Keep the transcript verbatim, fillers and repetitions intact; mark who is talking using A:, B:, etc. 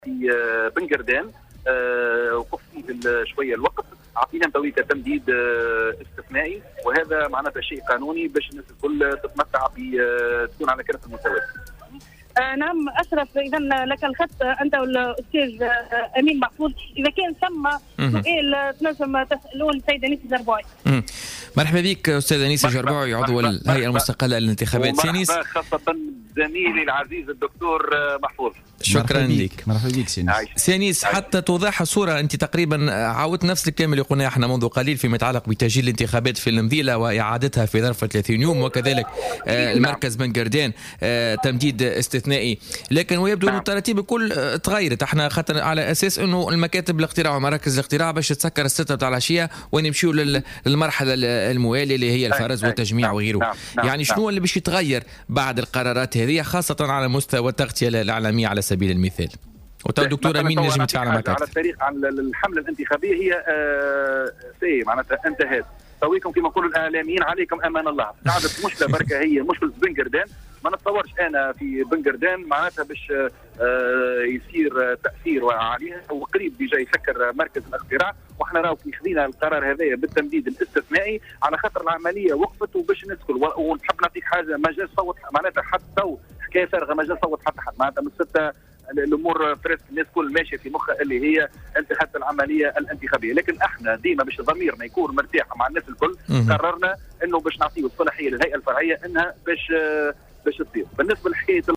A: في بن قردان وقف فيه شويه الوقت، اعطينا تويكا تمديد استثنائي، وهذا معناتها شيء قانوني باش الناس الكل تتمتع بتكون على كافه المستويات.
B: آه نعم أشرف، إذا لك الخط أنت والأستاذ آه أمين محفوظ، إذا كان ثم سؤال تنجم تسألون السيد أنيس الجربوعي.
C: مرحبا بك أستاذ أنيس الجربوعي، عضو الهيئة المستقلة للانتخابات.
A: سينيس خاصة زميلي العزيز الدكتور محفوظ.
C: شكرا لك.
D: مرحبا بك سينيس.
C: سينيس، حتى توضح الصورة، أنت تقريبا عاودت نفس الكلام اللي قلناه احنا منذ قليل فيما يتعلق بتأجيل الانتخابات في المذيلة وإعادتها في ظرف ثلاثين يوم، وكذلك آه المركز بن قردان آه تمديد استثنائي، لكن ويبدو أن التراتيب الكل تغيرت. احنا خاطر على أساس أنه المكاتب الاقتراع ومراكز الاقتراع باش تسكر الستة بتاع العشية ونمشيو للمرحلة الموالية اللي هي الفرز والتجميع وغيره. يعني شنو اللي باش يتغير بعد القرارات هذه، خاصة على مستوى التغطية الإعلامية على سبيل المثال؟ وتو دكتور أمين نجم يتفاعل معك
A: على التاريخ، على الحملة الانتخابية هي آه سي معناتها انتهت. تويكم كما يقولوا الإعلاميين عليكم أمان الله. قعدت مشكلة بركة هي مشكلة بن قردان. ما نتصورش أنا في بن قردان معناتها باش آه يصير تأثير عليها، وقريب بيجا يسكر مركز الاقتراع، واحنا راهو في خذينا القرار هذايا بالتمديد الاستثنائي على خاطر العملية وقفت وباش ندخل. ونحب نعطيك حاجة، ما جاش صوت معناتها حتى تو حكاية فارغة، ما جاش صوت حتى حد معناتها من ستة الامور فريسك، الناس كل ماشيه في مخها اللي هي انتهت العمليه الانتخابيه. لكن احنا ديما باش ضميرنا يكون مرتاح مع الناس الكل قررنا انه باش نعطيه الصلاحيه للهيئه الفرعيه انها باش باش تصير. بالنسبه لحكايه